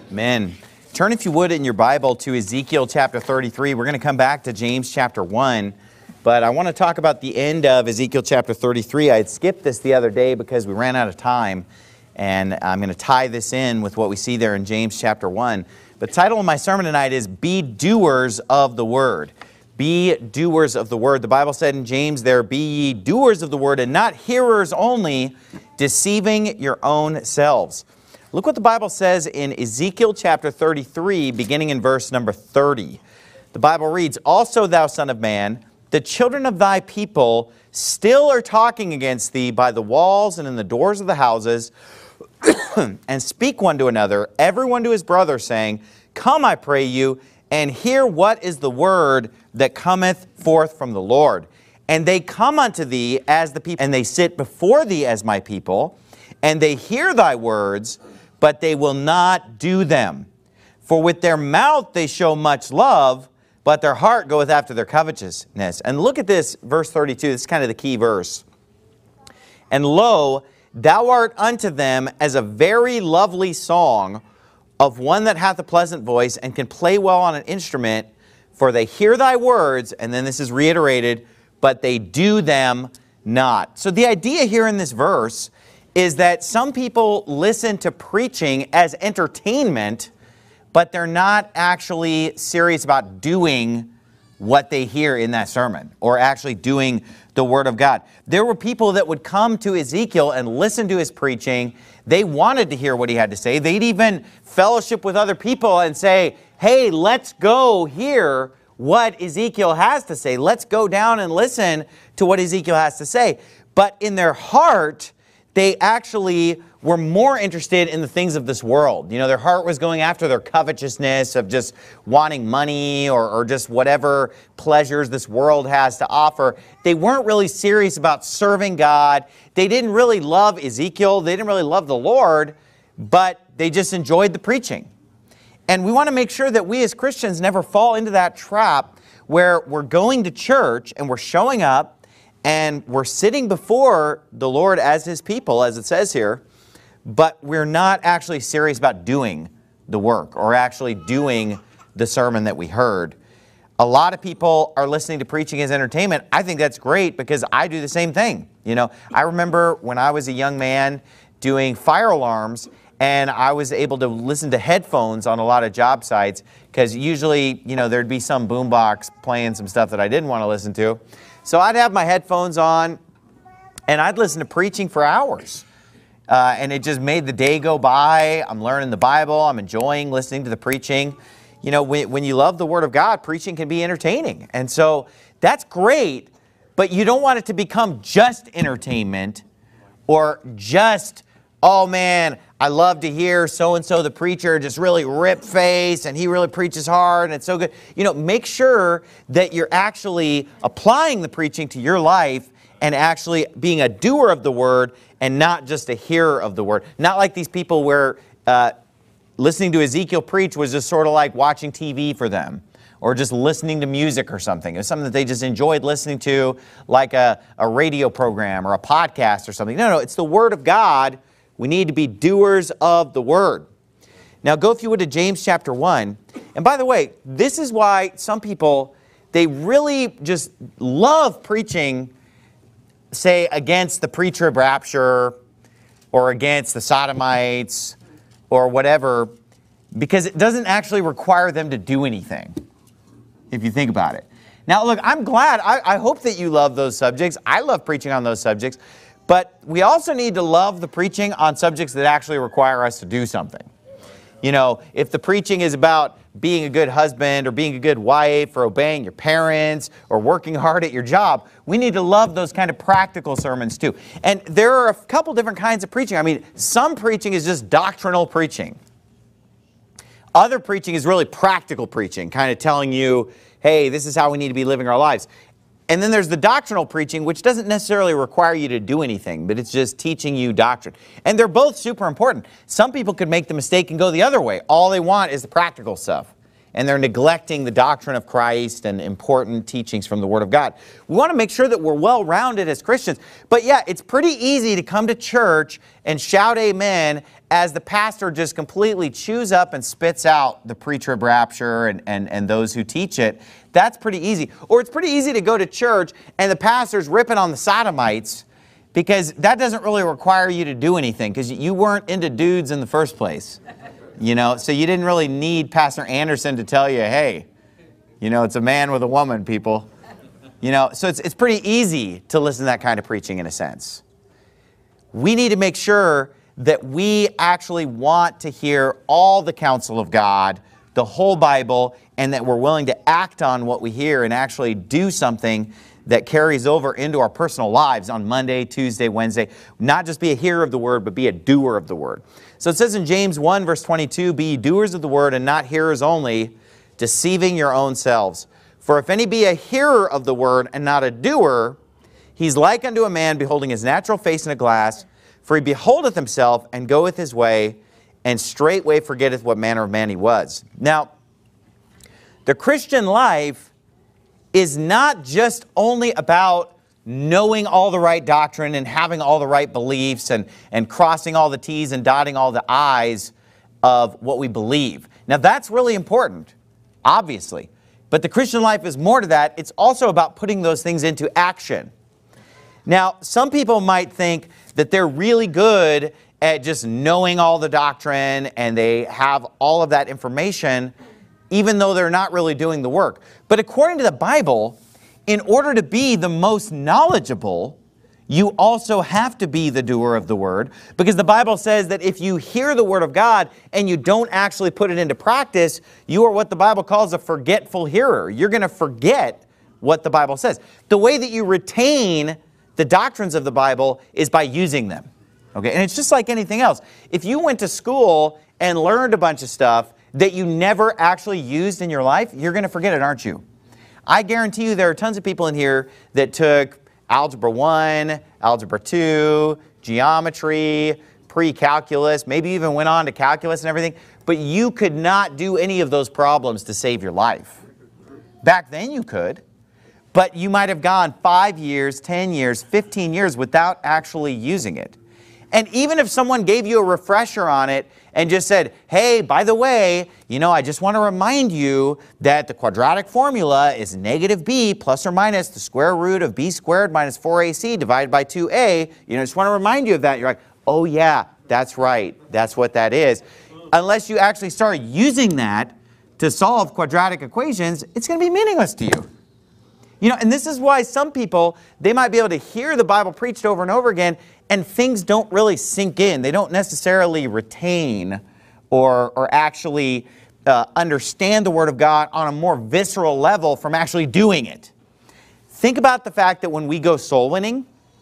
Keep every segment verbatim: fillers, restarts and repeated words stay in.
Amen. Turn, if you would, in your Bible to Ezekiel chapter thirty-three. We're going to come back to James chapter one, but I want to talk about the end of Ezekiel chapter thirty-three. I had skipped this the other day because we ran out of time, and I'm going to tie this in with what we see there in James chapter one. The title of my sermon tonight is Be Doers of the Word. Be doers of the Word. The Bible said in James there, Be ye doers of the Word, and not hearers only, deceiving your own selves. Look what the Bible says in Ezekiel chapter thirty-three, beginning in verse number thirty. The Bible reads, Also thou son of man, the children of thy people still are talking against thee by the walls and in the doors of the houses, and speak one to another, every one to his brother, saying, Come, I pray you, and hear what is the word that cometh forth from the Lord. And they come unto thee as the people, and they sit before thee as my people, and they hear thy words, but they will not do them. For with their mouth they show much love, but their heart goeth after their covetousness. And look at this, verse thirty-two, this is kind of the key verse. And lo, thou art unto them as a very lovely song of one that hath a pleasant voice and can play well on an instrument, for they hear thy words, and then this is reiterated, but they do them not. So the idea here in this verse is that some people listen to preaching as entertainment, but they're not actually serious about doing what they hear in that sermon, or actually doing the Word of God. There were people that would come to Ezekiel and listen to his preaching. They wanted to hear what he had to say. They'd even fellowship with other people and say, hey, let's go hear what Ezekiel has to say. Let's go down and listen to what Ezekiel has to say. But in their heart, they actually were more interested in the things of this world. You know, their heart was going after their covetousness of just wanting money or, or just whatever pleasures this world has to offer. They weren't really serious about serving God. They didn't really love Ezekiel. They didn't really love the Lord, but they just enjoyed the preaching. And we want to make sure that we as Christians never fall into that trap where we're going to church and we're showing up and we're sitting before the Lord as His people, as it says here, but we're not actually serious about doing the work or actually doing the sermon that we heard. A lot of people are listening to preaching as entertainment. I think that's great because I do the same thing. You know, I remember when I was a young man doing fire alarms, and I was able to listen to headphones on a lot of job sites because usually, you know, there'd be some boombox playing some stuff that I didn't want to listen to. So I'd have my headphones on, and I'd listen to preaching for hours. Uh, and it just made the day go by. I'm learning the Bible. I'm enjoying listening to the preaching. You know, when, when you love the Word of God, preaching can be entertaining. And so that's great, but you don't want it to become just entertainment or just, oh man, I love to hear so-and-so the preacher just really rip face and he really preaches hard and it's so good. You know, make sure that you're actually applying the preaching to your life and actually being a doer of the Word and not just a hearer of the Word. Not like these people where uh, listening to Ezekiel preach was just sort of like watching T V for them or just listening to music or something. It was something that they just enjoyed listening to, like a, a radio program or a podcast or something. No, no, it's the Word of God. We need to be doers of the Word. Now go, if you would, to James chapter one. And by the way, this is why some people, they really just love preaching, say, against the preacher of rapture or against the sodomites or whatever, because it doesn't actually require them to do anything, if you think about it. Now look, I'm glad, I, I hope that you love those subjects. I love preaching on those subjects. But we also need to love the preaching on subjects that actually require us to do something. You know, if the preaching is about being a good husband or being a good wife or obeying your parents or working hard at your job, we need to love those kind of practical sermons too. And there are a couple different kinds of preaching. I mean, some preaching is just doctrinal preaching. Other preaching is really practical preaching, kind of telling you, hey, this is how we need to be living our lives. And then there's the doctrinal preaching, which doesn't necessarily require you to do anything, but it's just teaching you doctrine. And they're both super important. Some people could make the mistake and go the other way. All they want is the practical stuff. and they're neglecting the doctrine of Christ and important teachings from the Word of God. We want to make sure that we're well-rounded as Christians. But yeah, it's pretty easy to come to church and shout amen as the pastor just completely chews up and spits out the pre-trib rapture and, and, and those who teach it. That's pretty easy. Or it's pretty easy to go to church and the pastor's ripping on the sodomites, because that doesn't really require you to do anything, because you weren't into dudes in the first place. You know, so you didn't really need Pastor Anderson to tell you, hey, you know, it's a man with a woman, people. You know, so it's, it's pretty easy to listen to that kind of preaching in a sense. We need to make sure that we actually want to hear all the counsel of God, the whole Bible, and that we're willing to act on what we hear and actually do something that carries over into our personal lives on Monday, Tuesday, Wednesday. Not just be a hearer of the word, but be a doer of the word. So it says in James one, verse twenty-two, be ye doers of the word and not hearers only, deceiving your own selves. For if any be a hearer of the word and not a doer, he's like unto a man beholding his natural face in a glass. For he beholdeth himself and goeth his way, and straightway forgetteth what manner of man he was. Now, the Christian life is not just only about knowing all the right doctrine and having all the right beliefs and, and crossing all the T's and dotting all the I's of what we believe. Now, that's really important, obviously. But the Christian life is more to that. It's also about putting those things into action. Now, some people might think that they're really good at just knowing all the doctrine and they have all of that information, even though they're not really doing the work. But according to the Bible, in order to be the most knowledgeable, you also have to be the doer of the word, because the Bible says that if you hear the word of God and you don't actually put it into practice, you are what the Bible calls a forgetful hearer. You're going to forget what the Bible says. The way that you retain the doctrines of the Bible is by using them. Okay, and it's just like anything else. If you went to school and learned a bunch of stuff that you never actually used in your life, you're going to forget it, aren't you? I guarantee you there are tons of people in here that took Algebra one, Algebra two, Geometry, pre-calculus, maybe even went on to calculus and everything, but you could not do any of those problems to save your life. Back then you could, but you might have gone five years, ten years, fifteen years without actually using it. And even if someone gave you a refresher on it and just said, hey, by the way, you know, I just want to remind you that the quadratic formula is negative b plus or minus the square root of b squared minus four a c divided by two a. You know, I just want to remind you of that. You're like, oh yeah, that's right. That's what that is. Unless you actually start using that to solve quadratic equations, it's going to be meaningless to you. You know, and this is why some people, they might be able to hear the Bible preached over and over again, and things don't really sink in. They don't necessarily retain or, or actually uh, understand the Word of God on a more visceral level from actually doing it. Think about the fact that when we go soul winning,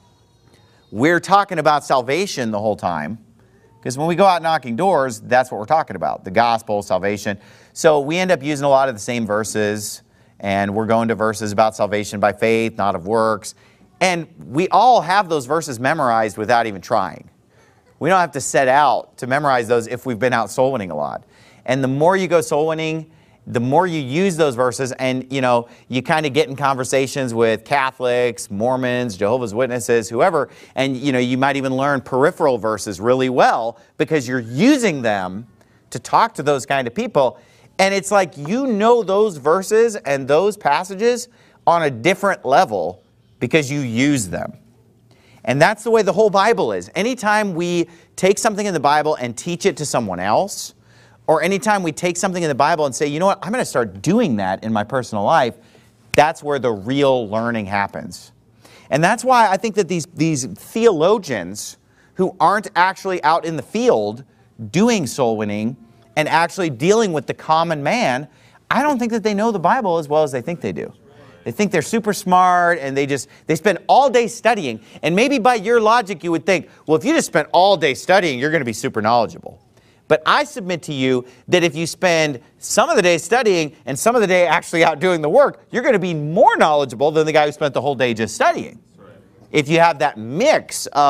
we're talking about salvation the whole time. Because when we go out knocking doors, that's what we're talking about, the gospel, salvation. So we end up using a lot of the same verses, and we're going to verses about salvation by faith, not of works. And we all have those verses memorized without even trying. We don't have to set out to memorize those if we've been out soul winning a lot. And the more you go soul winning, the more you use those verses, and you know, you kind of get in conversations with Catholics, Mormons, Jehovah's Witnesses, whoever, and you know, you might even learn peripheral verses really well because you're using them to talk to those kind of people. And it's like you know those verses and those passages on a different level because you use them. And that's the way the whole Bible is. Anytime we take something in the Bible and teach it to someone else, or anytime we take something in the Bible and say, you know what, I'm going to start doing that in my personal life, that's where the real learning happens. And that's why I think that these, these theologians who aren't actually out in the field doing soul winning and actually dealing with the common man, I don't think that they know the Bible as well as they think they do. They think they're super smart and they just, they spend all day studying. And maybe by your logic you would think, well, if you just spent all day studying, you're going to be super knowledgeable. But I submit to you that if you spend some of the day studying and some of the day actually out doing the work, you're going to be more knowledgeable than the guy who spent the whole day just studying. Right. If you have that mix of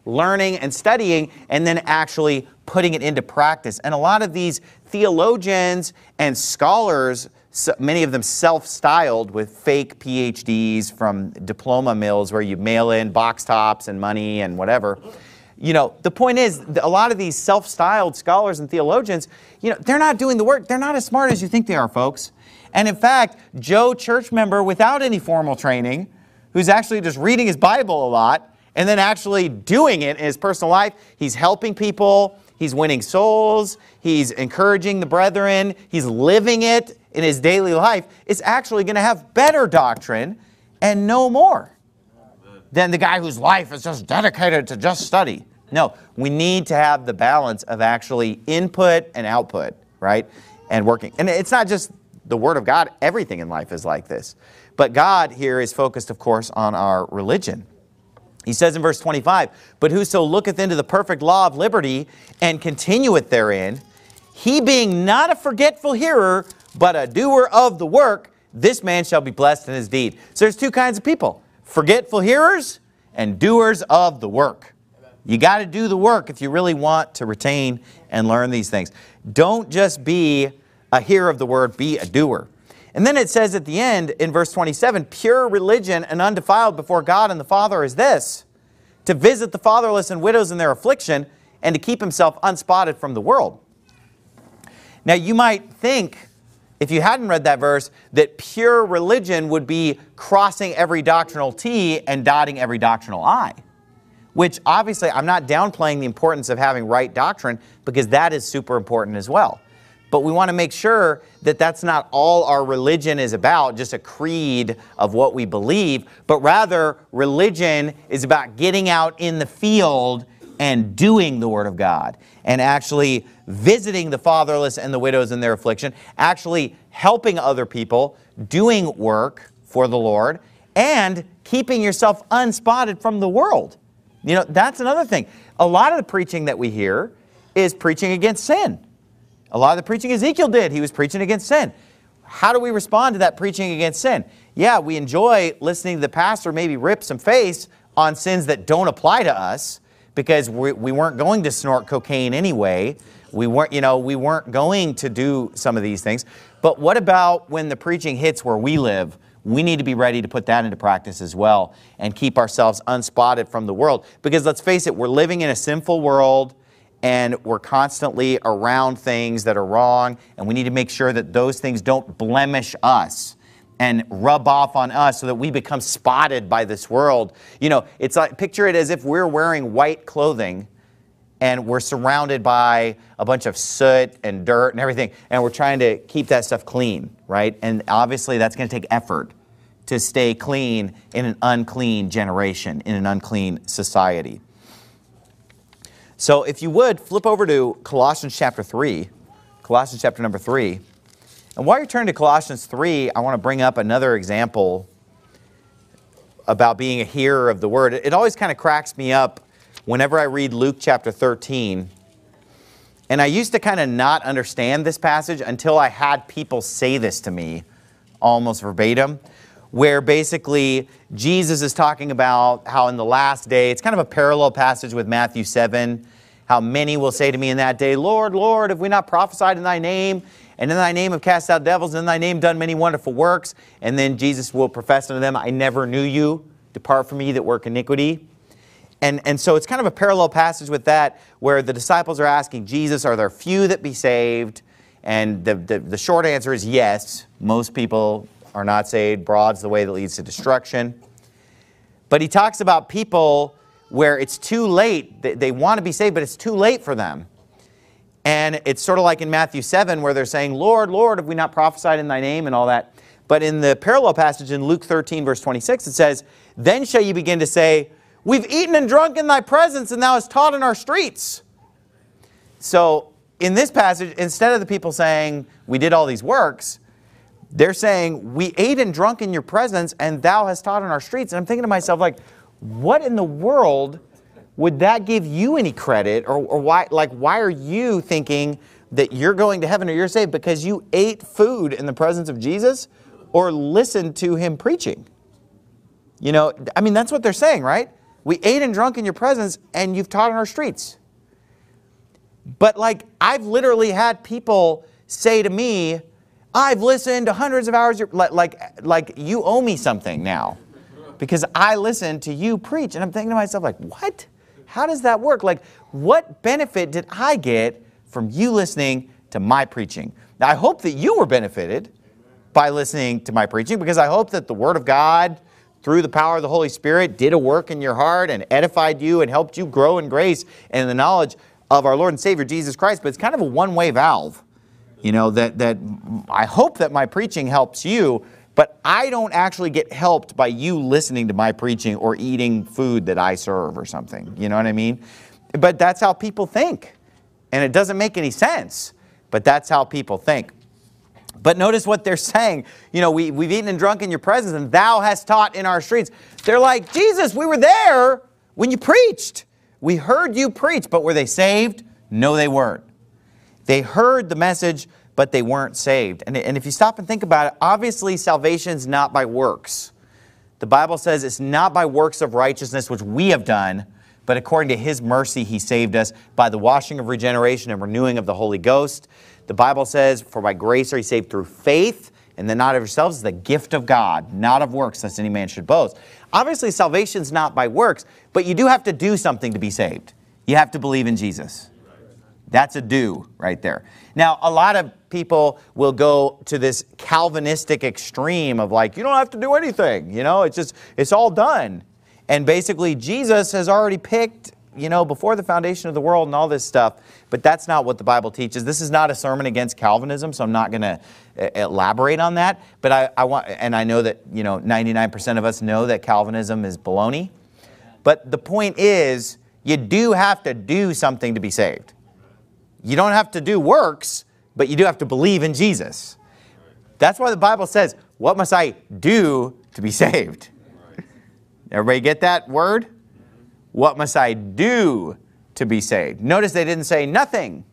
learning and studying and then actually putting it into practice. And a lot of these theologians and scholars, so many of them self-styled with fake P H Ds from diploma mills where you mail in box tops and money and whatever. You know, the point is, a lot of these self-styled scholars and theologians, you know, they're not doing the work. They're not as smart as you think they are, folks. And in fact, Joe, church member without any formal training, who's actually just reading his Bible a lot and then actually doing it in his personal life, he's helping people, he's winning souls, he's encouraging the brethren, he's living it in his daily life, is actually going to have better doctrine and no more than the guy whose life is just dedicated to just study. No, we need to have the balance of actually input and output, right? And working. And it's not just the Word of God. Everything in life is like this. But God here is focused, of course, on our religion. He says in verse twenty-five, "But whoso looketh into the perfect law of liberty and continueth therein, he being not a forgetful hearer, but a doer of the work, this man shall be blessed in his deed." So there's two kinds of people: forgetful hearers and doers of the work. You got to do the work if you really want to retain and learn these things. Don't just be a hearer of the word, be a doer. And then it says at the end in verse twenty-seven, "Pure religion and undefiled before God and the Father is this, to visit the fatherless and widows in their affliction, and to keep himself unspotted from the world." Now you might think, if you hadn't read that verse, that pure religion would be crossing every doctrinal T and dotting every doctrinal I. Which obviously I'm not downplaying the importance of having right doctrine, because that is super important as well. But we want to make sure that that's not all our religion is about, just a creed of what we believe, but rather religion is about getting out in the field and doing the Word of God, and actually visiting the fatherless and the widows in their affliction, actually helping other people, doing work for the Lord, and keeping yourself unspotted from the world. You know, that's another thing. A lot of the preaching that we hear is preaching against sin. A lot of the preaching Ezekiel did, he was preaching against sin. How do we respond to that preaching against sin? Yeah, we enjoy listening to the pastor maybe rip some face on sins that don't apply to us, because we, we weren't going to snort cocaine anyway. We weren't, you know, we weren't going to do some of these things. But what about when the preaching hits where we live? We need to be ready to put that into practice as well and keep ourselves unspotted from the world. Because let's face it, we're living in a sinful world and we're constantly around things that are wrong, and we need to make sure that those things don't blemish us and rub off on us so that we become spotted by this world. You know, it's like, picture it as if we're wearing white clothing and we're surrounded by a bunch of soot and dirt and everything, and we're trying to keep that stuff clean, right? And obviously that's going to take effort to stay clean in an unclean generation, in an unclean society. So if you would, flip over to Colossians chapter three, Colossians chapter number three. And while you're turning to Colossians three, I want to bring up another example about being a hearer of the word. It always kind of cracks me up whenever I read Luke chapter thirteen. And I used to kind of not understand this passage until I had people say this to me almost verbatim, where basically Jesus is talking about how in the last day, it's kind of a parallel passage with Matthew seven, how many will say to me in that day, "Lord, Lord, have we not prophesied in thy name? And in thy name have cast out devils, and in thy name done many wonderful works." And then Jesus will profess unto them, "I never knew you. Depart from me that work iniquity." And, and so it's kind of a parallel passage with that, where the disciples are asking Jesus, are there few that be saved? And the, the, the short answer is yes. Most people are not saved. Broad's the way that leads to destruction. But he talks about people where it's too late. They, they want to be saved, but it's too late for them. And it's sort of like in Matthew seven, where they're saying, "Lord, Lord, have we not prophesied in thy name?" and all that. But in the parallel passage in Luke thirteen, verse twenty-six, it says, "Then shall you begin to say, We've eaten and drunk in thy presence, and thou hast taught in our streets." So in this passage, instead of the people saying, "We did all these works," they're saying, "We ate and drunk in your presence, and thou hast taught in our streets." And I'm thinking to myself, like, what in the world would that give you any credit? Or, or why, like, why are you thinking that you're going to heaven or you're saved because you ate food in the presence of Jesus or listened to him preaching? You know, I mean, that's what they're saying, right? We ate and drunk in your presence, and you've taught in our streets. But like, I've literally had people say to me, I've listened to hundreds of hours, like, like, like you owe me something now. Because I listened to you preach. And I'm thinking to myself, like, what? How does that work? Like, what benefit did I get from you listening to my preaching? Now, I hope that you were benefited by listening to my preaching, because I hope that the Word of God, through the power of the Holy Spirit, did a work in your heart and edified you and helped you grow in grace and in the knowledge of our Lord and Savior, Jesus Christ. But it's kind of a one-way valve, you know, that, that I hope that my preaching helps you, but I don't actually get helped by you listening to my preaching or eating food that I serve or something. You know what I mean? But that's how people think. And it doesn't make any sense, but that's how people think. But notice what they're saying. You know, we, we've eaten and drunk in your presence, and thou hast taught in our streets. They're like, Jesus, we were there when you preached. We heard you preach, but were they saved? No, they weren't. They heard the message, but they weren't saved. And, and if you stop and think about it, obviously salvation's not by works. The Bible says it's not by works of righteousness which we have done, but according to His mercy He saved us by the washing of regeneration and renewing of the Holy Ghost. The Bible says, for by grace are you saved through faith, and then not of yourselves, is the gift of God, not of works, lest any man should boast. Obviously, salvation's not by works, but you do have to do something to be saved. You have to believe in Jesus. That's a do right there. Now, a lot of people will go to this Calvinistic extreme of like, you don't have to do anything. You know, it's just, it's all done. And basically, Jesus has already picked, you know, before the foundation of the world and all this stuff. But that's not what the Bible teaches. This is not a sermon against Calvinism, so I'm not going to elaborate on that. But I, I want, and I know that, you know, ninety-nine percent of us know that Calvinism is baloney. But the point is, you do have to do something to be saved. You don't have to do works, but you do have to believe in Jesus. That's why the Bible says, what must I do to be saved? Everybody get that word? What must I do to be saved? Notice they didn't say nothing.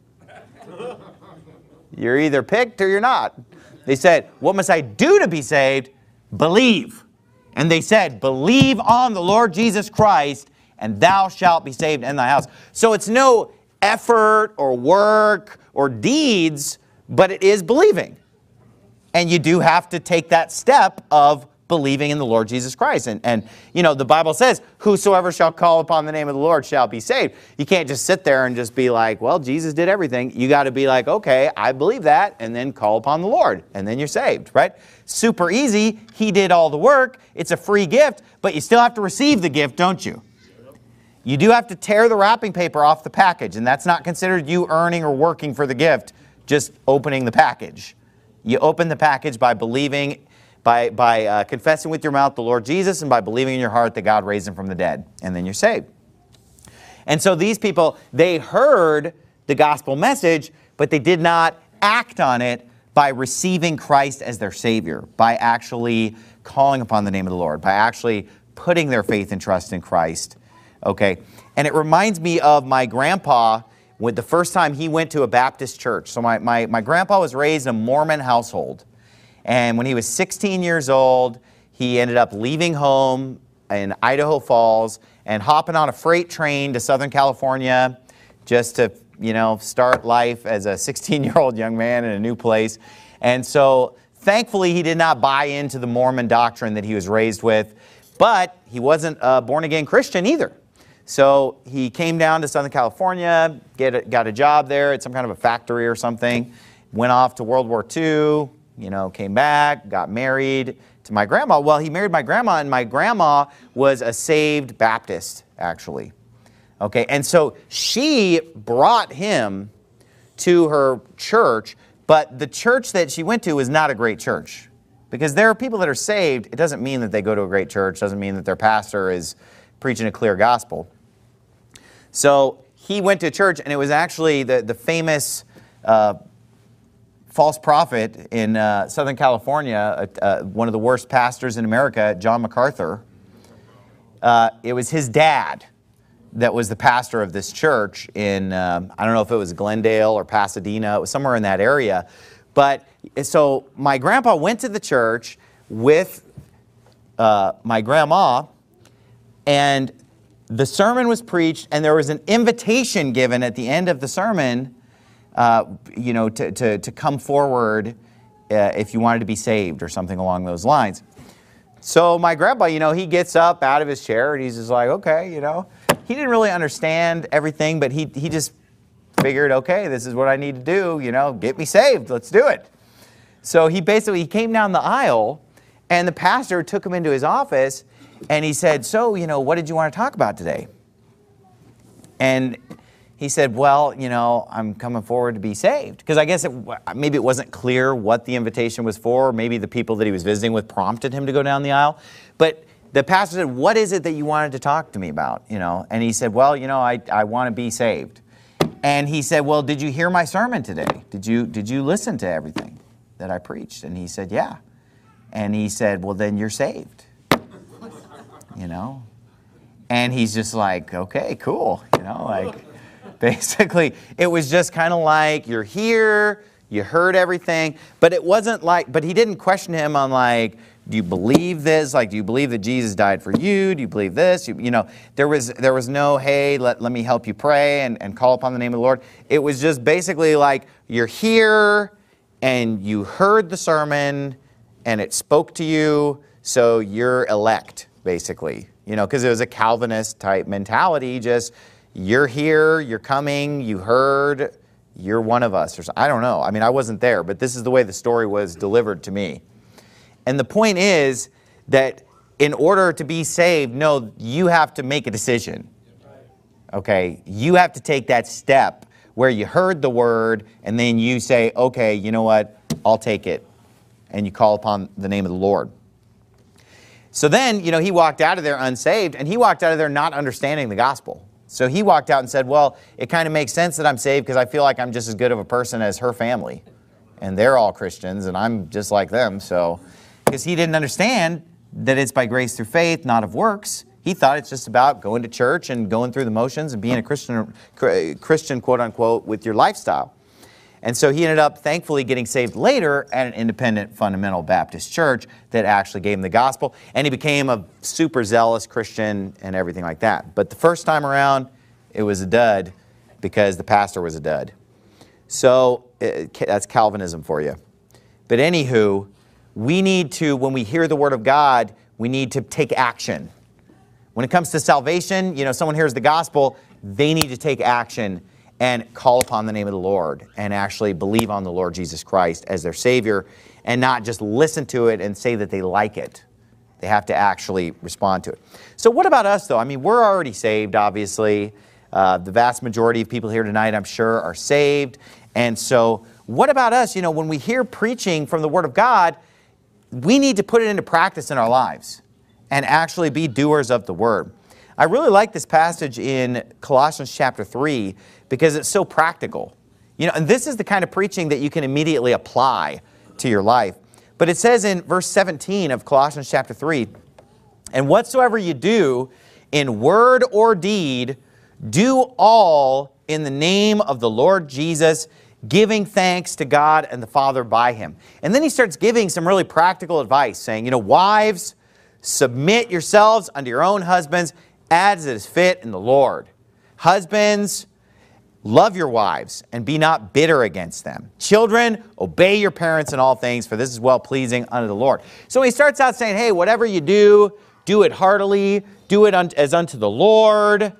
You're either picked or you're not. They said, what must I do to be saved? Believe. And they said, believe on the Lord Jesus Christ, and thou shalt be saved in thy house. So it's no effort or work or deeds, but it is believing. And you do have to take that step of believing in the Lord Jesus Christ. And, and, you know, the Bible says, whosoever shall call upon the name of the Lord shall be saved. You can't just sit there and just be like, well, Jesus did everything. You got to be like, okay, I believe that, and then call upon the Lord, and then you're saved, right? Super easy. He did all the work. It's a free gift, but you still have to receive the gift, don't you? You do have to tear the wrapping paper off the package, and that's not considered you earning or working for the gift, just opening the package. You open the package by believing, by, by uh, confessing with your mouth the Lord Jesus, and by believing in your heart that God raised Him from the dead, and then you're saved. And so these people, they heard the gospel message, but they did not act on it by receiving Christ as their Savior, by actually calling upon the name of the Lord, by actually putting their faith and trust in Christ. Okay, and it reminds me of my grandpa when the first time he went to a Baptist church. So my, my, my grandpa was raised in a Mormon household. And when he was sixteen years old, he ended up leaving home in Idaho Falls and hopping on a freight train to Southern California just to, you know, start life as a sixteen-year-old young man in a new place. And so thankfully he did not buy into the Mormon doctrine that he was raised with, but he wasn't a born-again Christian either. So he came down to Southern California, get a, got a job there at some kind of a factory or something, went off to World War Two, you know, came back, got married to my grandma. Well, he married my grandma, and my grandma was a saved Baptist, actually. Okay, and so she brought him to her church, but the church that she went to was not a great church. Because there are people that are saved. It doesn't mean that they go to a great church, doesn't mean that their pastor is preaching a clear gospel. So he went to church, and it was actually the, the famous uh, false prophet in uh, Southern California, uh, uh, one of the worst pastors in America, John MacArthur. Uh, it was his dad that was the pastor of this church in, um, I don't know if it was Glendale or Pasadena, it was somewhere in that area. But so my grandpa went to the church with uh, my grandma, and the sermon was preached, and there was an invitation given at the end of the sermon, uh, you know, to, to, to come forward uh, if you wanted to be saved or something along those lines. So my grandpa, you know, he gets up out of his chair and he's just like, okay, you know. He didn't really understand everything, but he, he just figured, okay, this is what I need to do, you know, get me saved, let's do it. So he basically, he came down the aisle, and the pastor took him into his office, and he said, so, you know, what did you want to talk about today? And he said, well, you know, I'm coming forward to be saved. Because I guess it, maybe it wasn't clear what the invitation was for. Maybe the people that he was visiting with prompted him to go down the aisle. But the pastor said, what is it that you wanted to talk to me about? You know, and he said, well, you know, I, I want to be saved. And he said, well, did you hear my sermon today? Did you, did you listen to everything that I preached? And he said, yeah. And he said, well, then you're saved. You know? And he's just like, okay, cool. You know, like, basically, it was just kind of like, you're here, you heard everything, but it wasn't like, but he didn't question him on like, do you believe this? Like, do you believe that Jesus died for you? Do you believe this? You, you know, there was there was no, hey, let, let me help you pray and, and call upon the name of the Lord. It was just basically like, you're here, and you heard the sermon, and it spoke to you, so you're elect, basically. You know, because it was a Calvinist type mentality, just, you're here, you're coming, you heard, you're one of us. Or so, I don't know. I mean, I wasn't there, but this is the way the story was delivered to me. And the point is that in order to be saved, no, you have to make a decision. Okay? You have to take that step where you heard the word, and then you say, okay, you know what, I'll take it. And you call upon the name of the Lord. So then, you know, he walked out of there unsaved, and he walked out of there not understanding the gospel. So he walked out and said, well, it kind of makes sense that I'm saved because I feel like I'm just as good of a person as her family. And they're all Christians, and I'm just like them. So, because he didn't understand that it's by grace through faith, not of works. He thought it's just about going to church and going through the motions and being a Christian, Christian quote unquote, with your lifestyle. And so he ended up, thankfully, getting saved later at an independent fundamental Baptist church that actually gave him the gospel. And he became a super zealous Christian and everything like that. But the first time around, it was a dud because the pastor was a dud. So it, that's Calvinism for you. But anywho, we need to, when we hear the word of God, we need to take action. When it comes to salvation, you know, someone hears the gospel, they need to take action and call upon the name of the Lord and actually believe on the Lord Jesus Christ as their Savior and not just listen to it and say that they like it. They have to actually respond to it. So what about us, though? I mean, we're already saved, obviously. Uh, the vast majority of people here tonight, I'm sure, are saved. And so what about us? You know, when we hear preaching from the Word of God, we need to put it into practice in our lives and actually be doers of the Word. I really like this passage in Colossians chapter three because it's so practical. You know, and this is the kind of preaching that you can immediately apply to your life. But it says in verse seventeen of Colossians chapter three, and whatsoever you do in word or deed, do all in the name of the Lord Jesus, giving thanks to God and the Father by Him. And then he starts giving some really practical advice, saying, you know, wives, submit yourselves unto your own husbands as it is fit in the Lord. Husbands, love your wives and be not bitter against them. Children, obey your parents in all things, for this is well-pleasing unto the Lord. So he starts out saying, hey, whatever you do, do it heartily, do it as unto the Lord.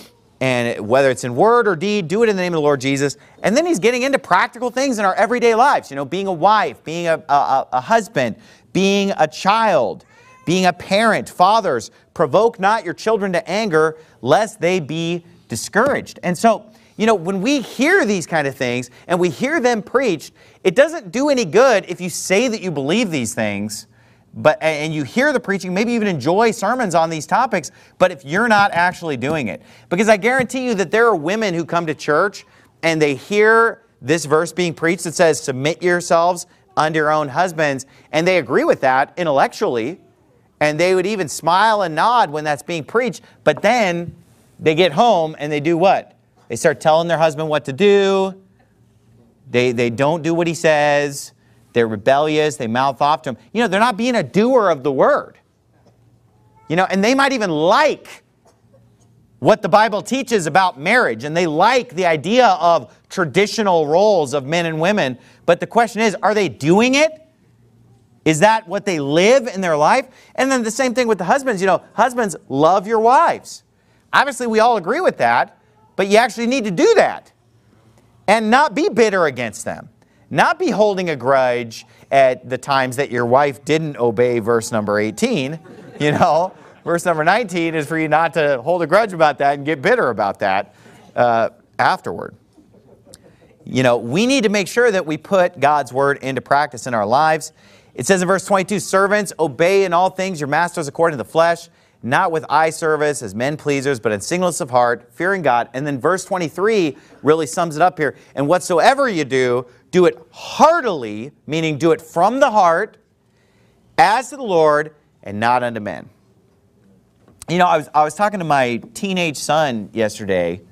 And whether it's in word or deed, do it in the name of the Lord Jesus. And then he's getting into practical things in our everyday lives. You know, being a wife, being a, a, a husband, being a child, being a parent. Fathers, provoke not your children to anger, lest they be discouraged. And so, you know, when we hear these kind of things and we hear them preached, it doesn't do any good if you say that you believe these things, but and you hear the preaching, maybe even enjoy sermons on these topics, but if you're not actually doing it. Because I guarantee you that there are women who come to church and they hear this verse being preached that says, submit yourselves unto your own husbands, and they agree with that intellectually, and they would even smile and nod when that's being preached, but then they get home and they do what? They start telling their husband what to do. They, they don't do what he says. They're rebellious. They mouth off to him. You know, they're not being a doer of the word. You know, and they might even like what the Bible teaches about marriage, and they like the idea of traditional roles of men and women. But the question is, are they doing it? Is that what they live in their life? And then the same thing with the husbands. You know, husbands, love your wives. Obviously, we all agree with that, but you actually need to do that. And not be bitter against them. Not be holding a grudge at the times that your wife didn't obey verse number eighteen, you know. Verse number nineteen is for you not to hold a grudge about that and get bitter about that uh, afterward. You know, we need to make sure that we put God's word into practice in our lives. It says in verse twenty-two, servants, obey in all things your masters according to the flesh, not with eye service as men pleasers, but in singleness of heart, fearing God. And then verse twenty-three really sums it up here. And whatsoever you do, do it heartily, meaning do it from the heart, as to the Lord, and not unto men. You know, I was, I was talking to my teenage son yesterday,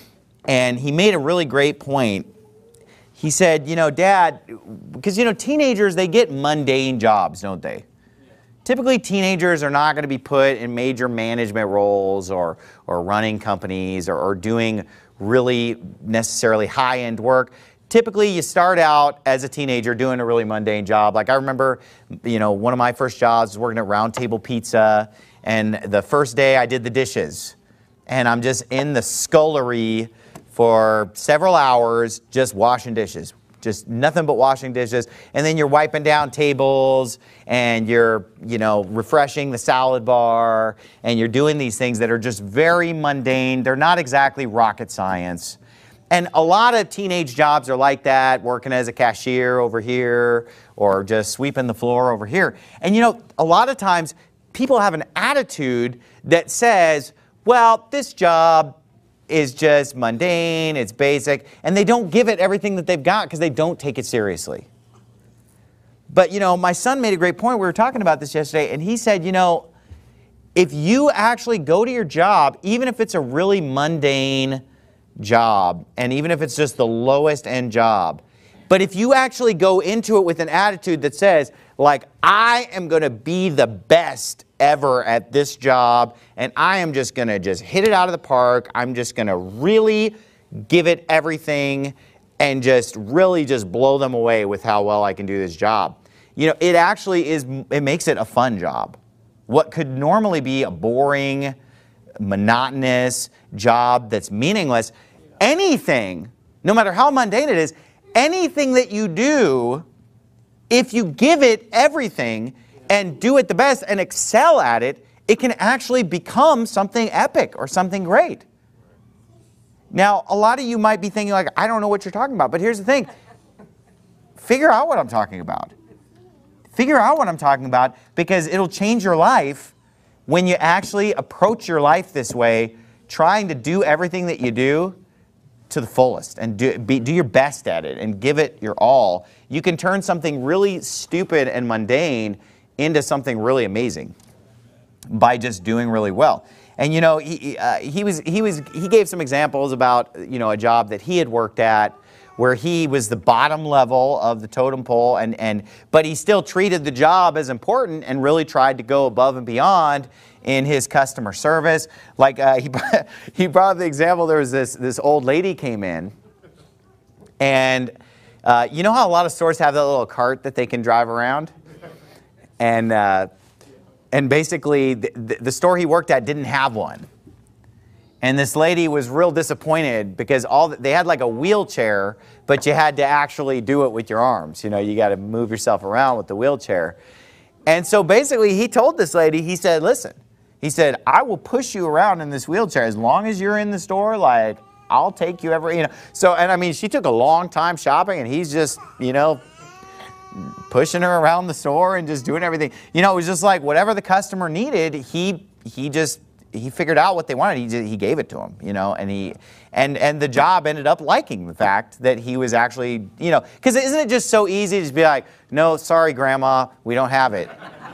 and he made a really great point. He said, you know, Dad, because, you know, teenagers, they get mundane jobs, don't they? Typically, teenagers are not going to be put in major management roles or, or running companies or, or doing really necessarily high-end work. Typically, you start out as a teenager doing a really mundane job. Like I remember, you know, one of my first jobs was working at Round Table Pizza, and the first day I did the dishes. And I'm just in the scullery for several hours just washing dishes. Just nothing but washing dishes. And then you're wiping down tables, and you're, you know, refreshing the salad bar, and you're doing these things that are just very mundane. They're not exactly rocket science. And a lot of teenage jobs are like that, working as a cashier over here, or just sweeping the floor over here. And you know, a lot of times people have an attitude that says, well, this job is just mundane, it's basic, and they don't give it everything that they've got because they don't take it seriously. But you know, my son made a great point. We were talking about this yesterday, and he said, you know, if you actually go to your job, even if it's a really mundane job, and even if it's just the lowest end job, but if you actually go into it with an attitude that says, like, I am going to be the best ever at this job, and I am just going to just hit it out of the park, I'm just going to really give it everything and just really just blow them away with how well I can do this job. You know, it actually is, it makes it a fun job. What could normally be a boring, monotonous job that's meaningless, anything, no matter how mundane it is, anything that you do, if you give it everything and do it the best and excel at it, it can actually become something epic or something great. Now, a lot of you might be thinking, like, I don't know what you're talking about. But here's the thing. Figure out what I'm talking about. Figure out what I'm talking about, because it'll change your life when you actually approach your life this way, trying to do everything that you do to the fullest and do, be, do your best at it and give it your all. You can turn something really stupid and mundane into something really amazing by just doing really well. And you know, he, uh, he was he was he gave some examples about, you know, a job that he had worked at where he was the bottom level of the totem pole, and and but he still treated the job as important and really tried to go above and beyond in his customer service. Like uh, he he brought up the example. There was this this old lady came in, and uh, you know how a lot of stores have that little cart that they can drive around, and uh, and basically the, the store he worked at didn't have one. And this lady was real disappointed because all the, they had like a wheelchair, but you had to actually do it with your arms. You know, you got to move yourself around with the wheelchair. And so basically he told this lady, he said, listen, he said, I will push you around in this wheelchair as long as you're in the store, like, I'll take you every, you know. So, and I mean, she took a long time shopping, and he's just, you know, pushing her around the store and just doing everything. You know, it was just like whatever the customer needed, he, he just, he figured out what they wanted. He, just, he gave it to them, you know, and he, and, and the job ended up liking the fact that he was actually, you know, because isn't it just so easy to just be like, no, sorry, Grandma, we don't have it.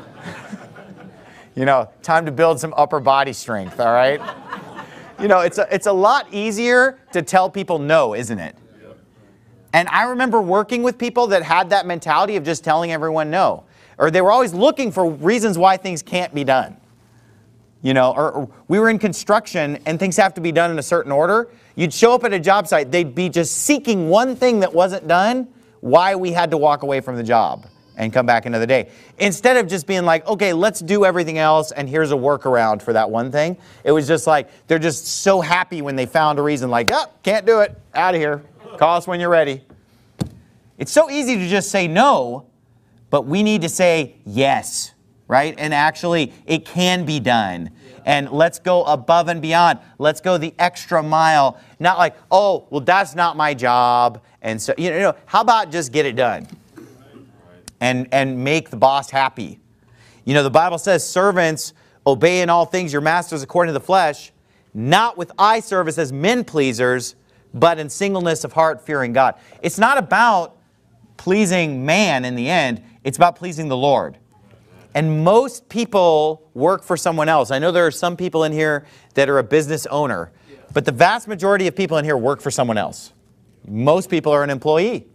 You know, time to build some upper body strength, all right? You know, it's a, it's a lot easier to tell people no, isn't it? And I remember working with people that had that mentality of just telling everyone no. Or they were always looking for reasons why things can't be done. You know, or, or we were in construction and things have to be done in a certain order. You'd show up at a job site, they'd be just seeking one thing that wasn't done, why we had to walk away from the job and come back another day. Instead of just being like, okay, let's do everything else and here's a workaround for that one thing. It was just like, they're just so happy when they found a reason like, oh, can't do it, out of here, call us when you're ready. It's so easy to just say no, but we need to say yes, right? And actually, it can be done. And let's go above and beyond. Let's go the extra mile. Not like, oh, well, that's not my job. And so, you know, how about just get it done? And, and make the boss happy. You know, the Bible says, servants, obey in all things your masters according to the flesh, not with eye service as men pleasers, but in singleness of heart, fearing God. It's not about pleasing man in the end. It's about pleasing the Lord. And most people work for someone else. I know there are some people in here that are a business owner, but the vast majority of people in here work for someone else. Most people are an employee.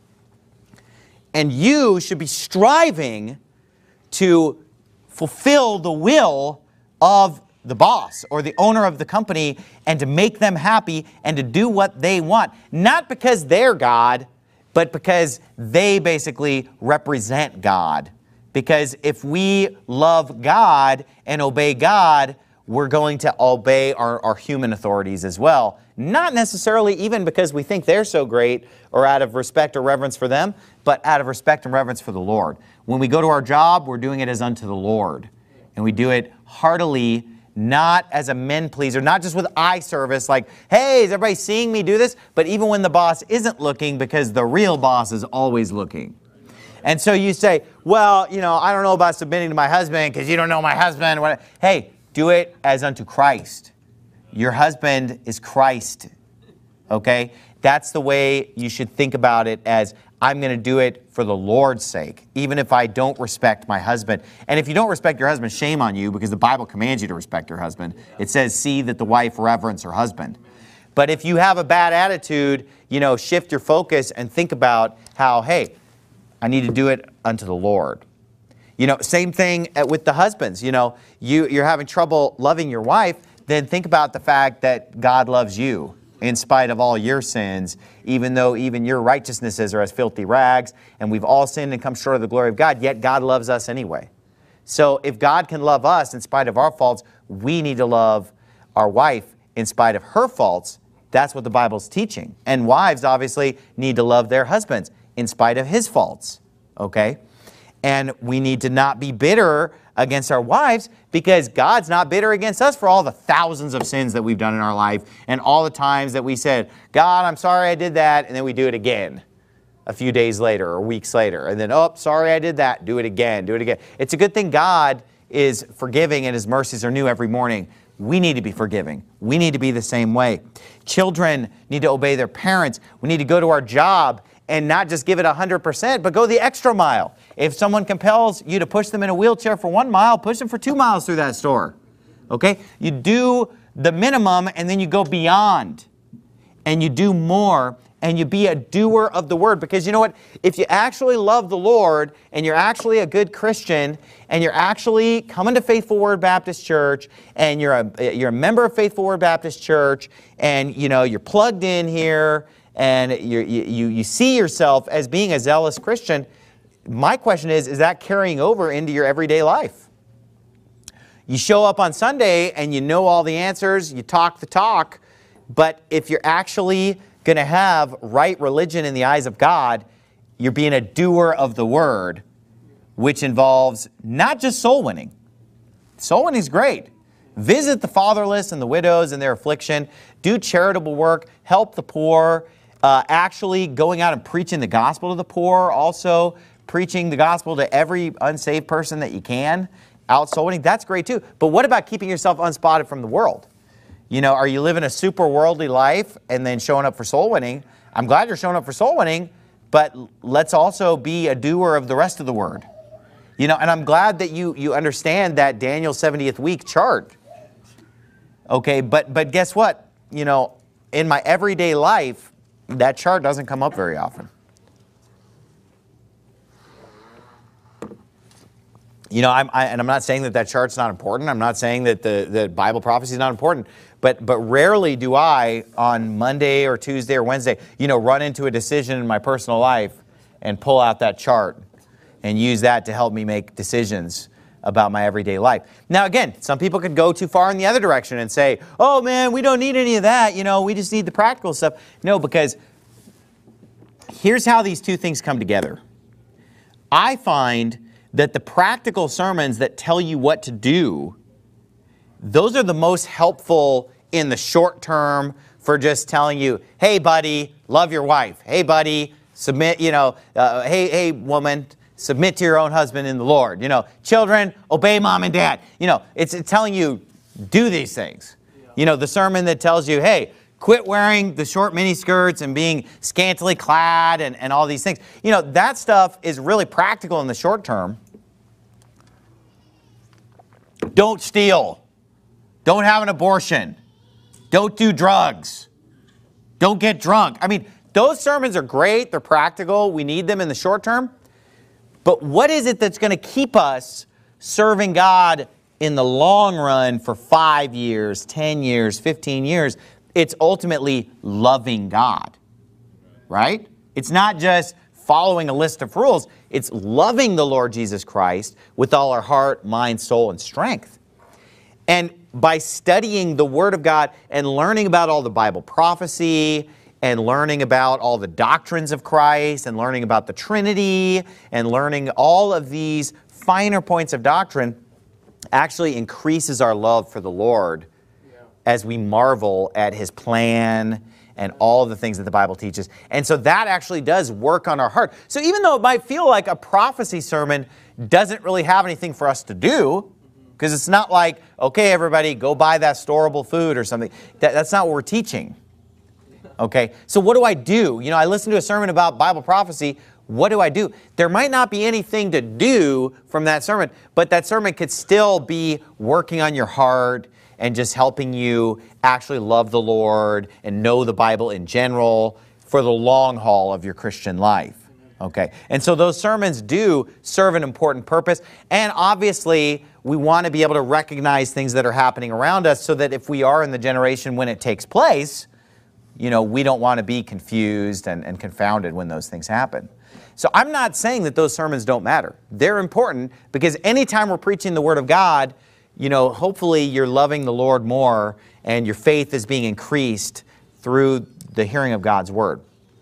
And you should be striving to fulfill the will of the boss or the owner of the company and to make them happy and to do what they want. Not because they're God, but because they basically represent God. Because if we love God and obey God, we're going to obey our, our human authorities as well. Not necessarily even because we think they're so great or out of respect or reverence for them, but out of respect and reverence for the Lord. When we go to our job, we're doing it as unto the Lord. And we do it heartily, not as a men pleaser, not just with eye service, like, hey, is everybody seeing me do this? But even when the boss isn't looking, because the real boss is always looking. And so you say, well, you know, I don't know about submitting to my husband because you don't know my husband. Hey, do it as unto Christ. Your husband is Christ, okay? That's the way you should think about it, as I'm going to do it for the Lord's sake, even if I don't respect my husband. And if you don't respect your husband, shame on you, because the Bible commands you to respect your husband. It says, see that the wife reverence her husband. But if you have a bad attitude, you know, shift your focus and think about how, hey, I need to do it unto the Lord. You know, same thing with the husbands. You know, you, you're having trouble loving your wife, then think about the fact that God loves you in spite of all your sins, even though even your righteousnesses are as filthy rags, and we've all sinned and come short of the glory of God, yet God loves us anyway. So if God can love us in spite of our faults, we need to love our wife in spite of her faults. That's what the Bible's teaching. And wives obviously need to love their husbands in spite of his faults, okay? And we need to not be bitter against our wives, because God's not bitter against us for all the thousands of sins that we've done in our life and all the times that we said, God, I'm sorry I did that, and then we do it again a few days later or weeks later. And then, oh, sorry I did that, do it again, do it again. It's a good thing God is forgiving and his mercies are new every morning. We need to be forgiving. We need to be the same way. Children need to obey their parents. We need to go to our job and not just give it one hundred percent, but go the extra mile. If someone compels you to push them in a wheelchair for one mile, push them for two miles through that store. Okay? You do the minimum and then you go beyond. And you do more and you be a doer of the word. Because you know what? If you actually love the Lord and you're actually a good Christian and you're actually coming to Faithful Word Baptist Church and you're a, you're a member of Faithful Word Baptist Church and you know, you're plugged in here and you, you, you see yourself as being a zealous Christian, my question is, is that carrying over into your everyday life? You show up on Sunday and you know all the answers, you talk the talk, but if you're actually going to have right religion in the eyes of God, you're being a doer of the word, which involves not just soul winning. Soul winning is great. Visit the fatherless and the widows in their affliction, do charitable work, help the poor, Uh, actually going out and preaching the gospel to the poor, also preaching the gospel to every unsaved person that you can, out soul winning, that's great too. But what about keeping yourself unspotted from the world? You know, are you living a super worldly life and then showing up for soul winning? I'm glad you're showing up for soul winning, but let's also be a doer of the rest of the word. You know, and I'm glad that you, you understand that Daniel seventieth week chart. Okay, but, but guess what? You know, in my everyday life, that chart doesn't come up very often. You know, I'm, I, and I'm not saying that that chart's not important. I'm not saying that the, the Bible prophecy is not important. But, but rarely do I, on Monday or Tuesday or Wednesday, you know, run into a decision in my personal life and pull out that chart and use that to help me make decisions about my everyday life. Now, again, some people could go too far in the other direction and say, oh, man, we don't need any of that. You know, we just need the practical stuff. No, because here's how these two things come together. I find that the practical sermons that tell you what to do, those are the most helpful in the short term for just telling you, hey, buddy, love your wife. Hey, buddy, submit, you know, uh, hey, hey, woman, submit to your own husband in the Lord. You know, children, obey mom and dad. You know, it's, it's telling you, do these things. Yeah. You know, the sermon that tells you, hey, quit wearing the short mini skirts and being scantily clad and, and all these things. You know, that stuff is really practical in the short term. Don't steal. Don't have an abortion. Don't do drugs. Don't get drunk. I mean, those sermons are great. They're practical. We need them in the short term. But what is it that's going to keep us serving God in the long run for five years, ten years, fifteen years? It's ultimately loving God, right? It's not just following a list of rules. It's loving the Lord Jesus Christ with all our heart, mind, soul, and strength. And by studying the Word of God and learning about all the Bible prophecy and learning about all the doctrines of Christ and learning about the Trinity and learning all of these finer points of doctrine actually increases our love for the Lord as we marvel at His plan and all of the things that the Bible teaches. And so that actually does work on our heart. So even though it might feel like a prophecy sermon doesn't really have anything for us to do, because it's not like, okay, everybody, go buy that storable food or something. That, that's not what we're teaching. Okay, so what do I do? You know, I listen to a sermon about Bible prophecy. What do I do? There might not be anything to do from that sermon, but that sermon could still be working on your heart and just helping you actually love the Lord and know the Bible in general for the long haul of your Christian life. Okay, and so those sermons do serve an important purpose. And obviously, we want to be able to recognize things that are happening around us so that if we are in the generation when it takes place, you know, we don't want to be confused and, and confounded when those things happen. So I'm not saying that those sermons don't matter. They're important because anytime we're preaching the Word of God, you know, hopefully you're loving the Lord more and your faith is being increased through the hearing of God's Word.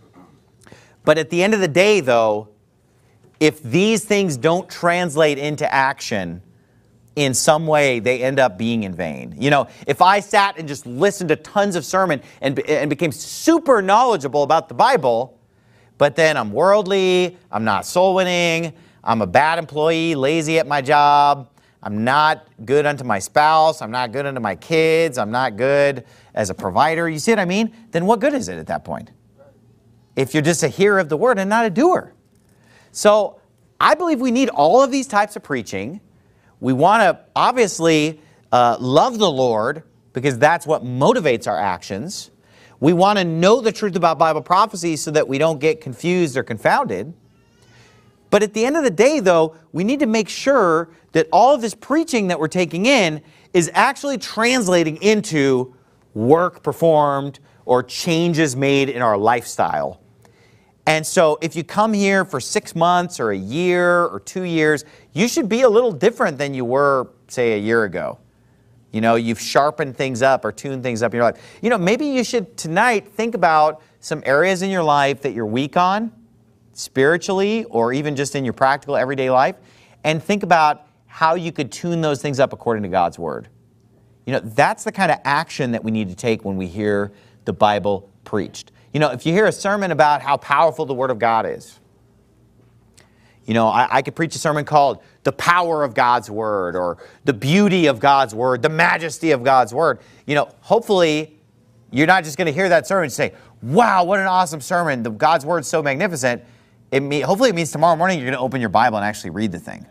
But at the end of the day, though, if these things don't translate into action in some way, they end up being in vain. You know, if I sat and just listened to tons of sermon and, and became super knowledgeable about the Bible, but then I'm worldly, I'm not soul winning, I'm a bad employee, lazy at my job, I'm not good unto my spouse, I'm not good unto my kids, I'm not good as a provider, you see what I mean? Then what good is it at that point? If you're just a hearer of the Word and not a doer. So I believe we need all of these types of preaching. We want to obviously uh, love the Lord because that's what motivates our actions. We want to know the truth about Bible prophecy so that we don't get confused or confounded. But at the end of the day, though, we need to make sure that all of this preaching that we're taking in is actually translating into work performed or changes made in our lifestyle. And so if you come here for six months or a year or two years, you should be a little different than you were, say, a year ago. You know, you've sharpened things up or tuned things up in your life. You know, maybe you should tonight think about some areas in your life that you're weak on, spiritually or even just in your practical everyday life, and think about how you could tune those things up according to God's Word. You know, that's the kind of action that we need to take when we hear the Bible preached. You know, if you hear a sermon about how powerful the Word of God is, you know, I, I could preach a sermon called The Power of God's Word or The Beauty of God's Word, The Majesty of God's Word. You know, hopefully you're not just going to hear that sermon and say, wow, what an awesome sermon. The God's Word's so magnificent. It mean, hopefully it means tomorrow morning you're going to open your Bible and actually read the thing.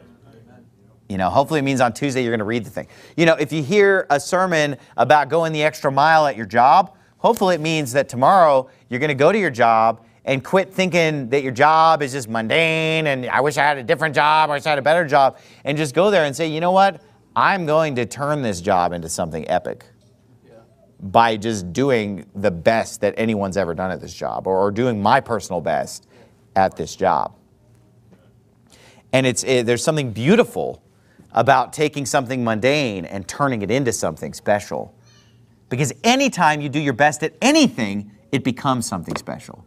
You know, hopefully it means on Tuesday you're going to read the thing. You know, if you hear a sermon about going the extra mile at your job, hopefully it means that tomorrow you're going to go to your job and quit thinking that your job is just mundane and I wish I had a different job, or I wish I had a better job, and just go there and say, you know what? I'm going to turn this job into something epic yeah. by just doing the best that anyone's ever done at this job, or, or doing my personal best at this job. And it's it, there's something beautiful about taking something mundane and turning it into something special. Because anytime you do your best at anything, it becomes something special.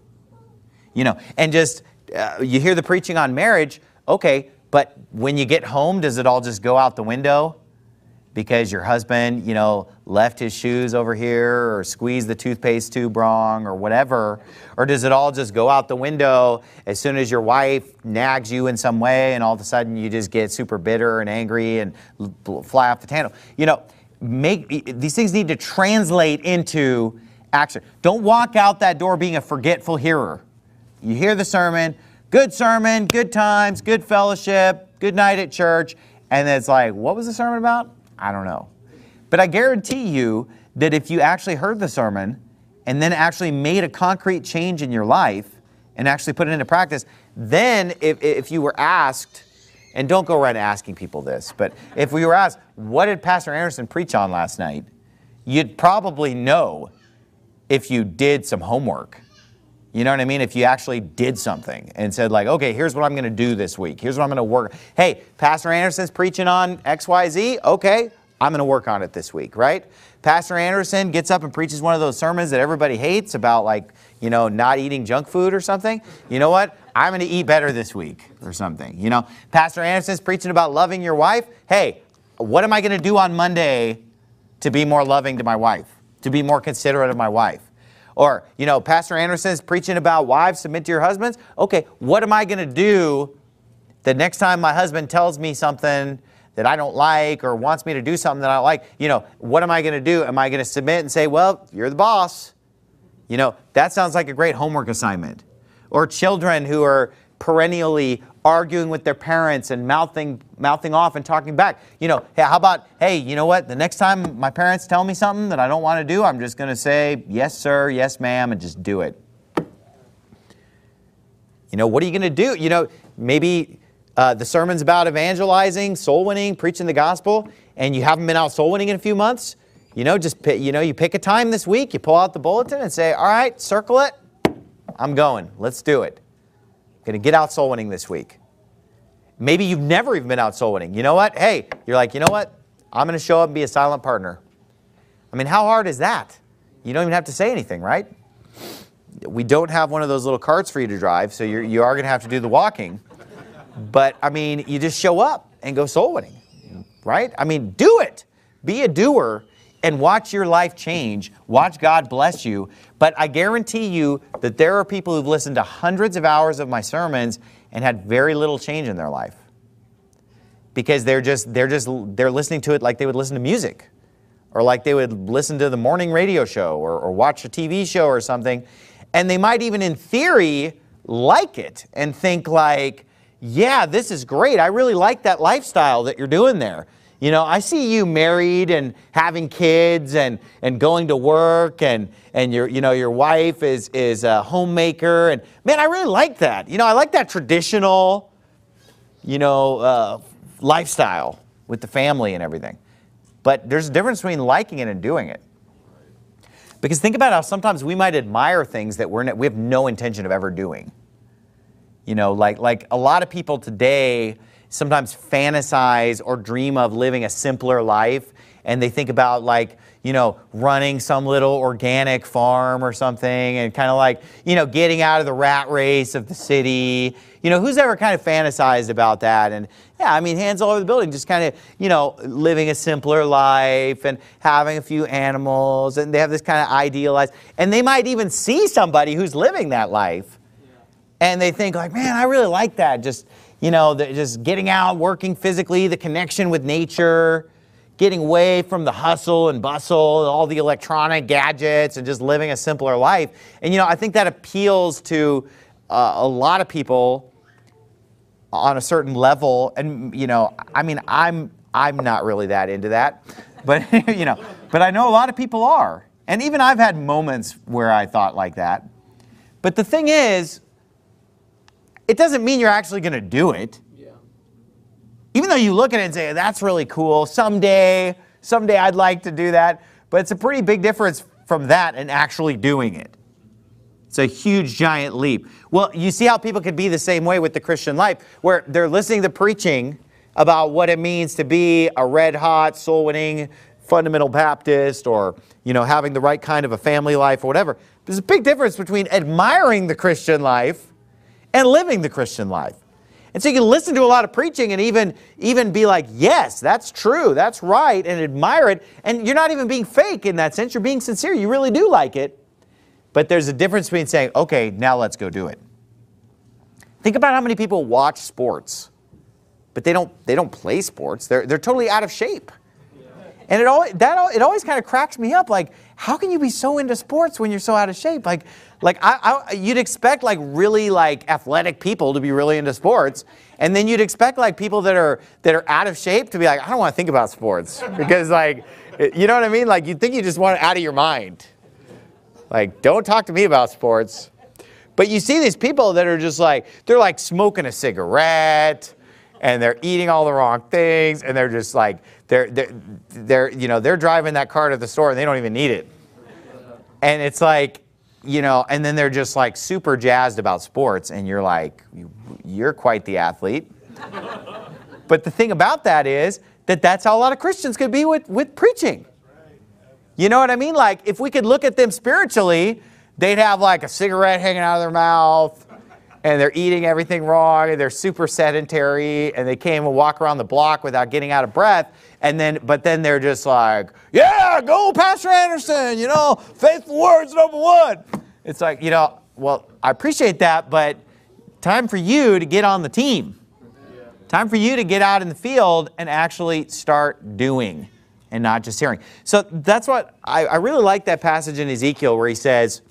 You know, and just, uh, you hear the preaching on marriage, okay, but when you get home, does it all just go out the window? Because your husband, you know, left his shoes over here, or squeezed the toothpaste tube wrong, or whatever? Or does it all just go out the window as soon as your wife nags you in some way, and all of a sudden you just get super bitter and angry and fly off the handle? You know, make these things need to translate into action. Don't walk out that door being a forgetful hearer. You hear the sermon, good sermon, good times, good fellowship, good night at church, and then it's like, what was the sermon about? I don't know. But I guarantee you that if you actually heard the sermon and then actually made a concrete change in your life and actually put it into practice, then if, if you were asked, and don't go around asking people this, but if we were asked, what did Pastor Anderson preach on last night? You'd probably know if you did some homework. You know what I mean? If you actually did something and said like, okay, here's what I'm going to do this week. Here's what I'm going to work. Hey, Pastor Anderson's preaching on X Y Z. Okay, I'm going to work on it this week, right? Pastor Anderson gets up and preaches one of those sermons that everybody hates about, like, you know, not eating junk food or something. You know what? I'm going to eat better this week or something. You know, Pastor Anderson's preaching about loving your wife. Hey, what am I going to do on Monday to be more loving to my wife, to be more considerate of my wife? Or, you know, Pastor Anderson is preaching about wives, submit to your husbands. Okay, what am I going to do the next time my husband tells me something that I don't like, or wants me to do something that I don't like? You know, what am I going to do? Am I going to submit and say, well, you're the boss? You know, that sounds like a great homework assignment. Or children who are perennially arguing with their parents and mouthing mouthing off and talking back. You know, hey, how about, hey, you know what? The next time my parents tell me something that I don't want to do, I'm just going to say, yes, sir, yes, ma'am, and just do it. You know, what are you going to do? You know, maybe uh, the sermon's about evangelizing, soul winning, preaching the gospel, and you haven't been out soul winning in a few months. You know, just pick, you know, you pick a time this week, you pull out the bulletin and say, all right, circle it. I'm going. Let's do it. I'm going to get out soul winning this week. Maybe you've never even been out soul winning. You know what? Hey, you're like, you know what? I'm going to show up and be a silent partner. I mean, how hard is that? You don't even have to say anything, right? We don't have one of those little carts for you to drive, so you're, you are going to have to do the walking. But, I mean, you just show up and go soul winning, right? I mean, do it. Be a doer and watch your life change. Watch God bless you. But I guarantee you that there are people who've listened to hundreds of hours of my sermons and had very little change in their life. Because they're just, they're just, they're listening to it like they would listen to music. Or like they would listen to the morning radio show, or, or watch a T V show or something. And they might even in theory like it and think like, yeah, this is great. I really like that lifestyle that you're doing there. You know, I see you married and having kids and, and going to work, and, and your, you know, your wife is, is a homemaker. And man, I really like that. You know, I like that traditional, you know, uh, lifestyle with the family and everything. But there's a difference between liking it and doing it. Because think about how sometimes we might admire things that we're, we have no intention of ever doing. You know, like, like a lot of people today sometimes fantasize or dream of living a simpler life, and they think about, like, you know, running some little organic farm or something, and kind of like, you know, getting out of the rat race of the city. You know, who's ever kind of fantasized about that? And yeah, I mean, hands all over the building, just kind of, you know, living a simpler life and having a few animals, and they have this kind of idealized, and they might even see somebody who's living that life, and they think like, man, I really like that. Just, you know, the, just getting out, working physically, the connection with nature, getting away from the hustle and bustle, all the electronic gadgets, and just living a simpler life. And, you know, I think that appeals to uh, a lot of people on a certain level. And, you know, I mean, I'm, I'm not really that into that. But, you know, but I know a lot of people are. And even I've had moments where I thought like that. But the thing is, it doesn't mean you're actually going to do it. Yeah. Even though you look at it and say, that's really cool, someday, someday I'd like to do that. But it's a pretty big difference from that and actually doing it. It's a huge, giant leap. Well, you see how people could be the same way with the Christian life, where they're listening to preaching about what it means to be a red-hot, soul-winning, fundamental Baptist, or, you know, having the right kind of a family life or whatever. There's a big difference between admiring the Christian life and living the Christian life. And so you can listen to a lot of preaching and even, even be like, yes, that's true, that's right, and admire it. And you're not even being fake in that sense. You're being sincere. You really do like it. But there's a difference between saying, okay, now let's go do it. Think about how many people watch sports, but they don't, they don't play sports. They're, they're totally out of shape. And it always, that, it always kind of cracks me up. Like, how can you be so into sports when you're so out of shape? Like, like I, I, you'd expect like really like athletic people to be really into sports. And then you'd expect like people that are, that are out of shape to be like, I don't want to think about sports. Because like, you know what I mean? Like, you'd think you just want it out of your mind. Like, don't talk to me about sports. But you see these people that are just like, they're like smoking a cigarette, and they're eating all the wrong things, and they're just like, they're, they're, they're, you know, they're driving that car to the store, and they don't even need it. And it's like, you know, and then they're just like super jazzed about sports, and you're like, you're quite the athlete. But the thing about that is that that's how a lot of Christians could be with, with preaching. You know what I mean? Like, if we could look at them spiritually, they'd have like a cigarette hanging out of their mouth, and they're eating everything wrong, and they're super sedentary, and they can't even walk around the block without getting out of breath. And then, but then they're just like, yeah, go Pastor Anderson, you know, faithful words number one. It's like, you know, well, I appreciate that, but time for you to get on the team. Time for you to get out in the field and actually start doing, and not just hearing. So that's what, I, I really like that passage in Ezekiel where he says,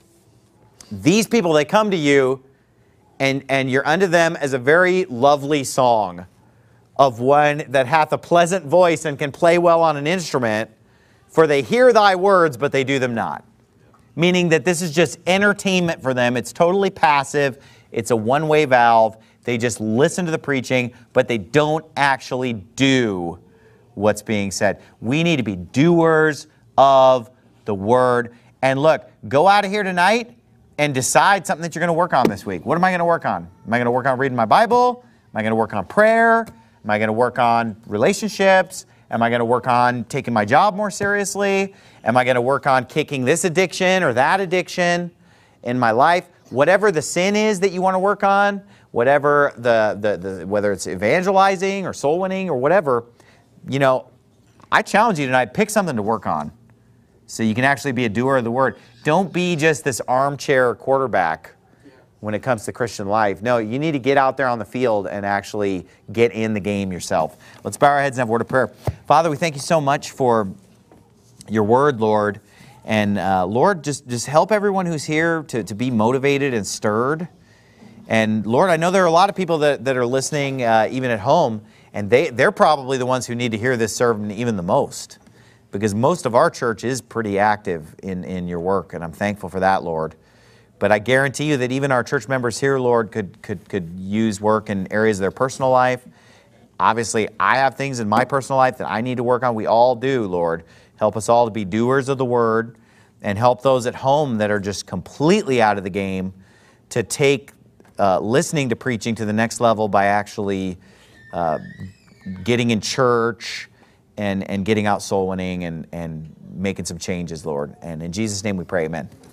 these people, they come to you, and, and you're unto them as a very lovely song of one that hath a pleasant voice and can play well on an instrument, for they hear thy words, but they do them not. Meaning that this is just entertainment for them. It's totally passive. It's a one-way valve. They just listen to the preaching, but they don't actually do what's being said. We need to be doers of the word. And look, go out of here tonight and decide something that you're going to work on this week. What am I going to work on? Am I going to work on reading my Bible? Am I going to work on prayer? Am I going to work on relationships? Am I going to work on taking my job more seriously? Am I going to work on kicking this addiction or that addiction in my life? Whatever the sin is that you want to work on, whatever the, the, the whether it's evangelizing or soul winning or whatever, you know, I challenge you tonight, pick something to work on so you can actually be a doer of the word. Don't be just this armchair quarterback when it comes to Christian life. No, you need to get out there on the field and actually get in the game yourself. Let's bow our heads and have a word of prayer. Father, we thank you so much for your word, Lord. And uh, Lord, just, just help everyone who's here to, to be motivated and stirred. And Lord, I know there are a lot of people that, that are listening uh, even at home, and they, they're probably the ones who need to hear this sermon even the most, because most of our church is pretty active in, in your work, and I'm thankful for that, Lord. But I guarantee you that even our church members here, Lord, could, could, could use work in areas of their personal life. Obviously, I have things in my personal life that I need to work on. We all do, Lord. Help us all to be doers of the word, and help those at home that are just completely out of the game to take uh, listening to preaching to the next level by actually uh, getting in church and, and getting out soul winning and, and making some changes, Lord. And in Jesus' name we pray, amen.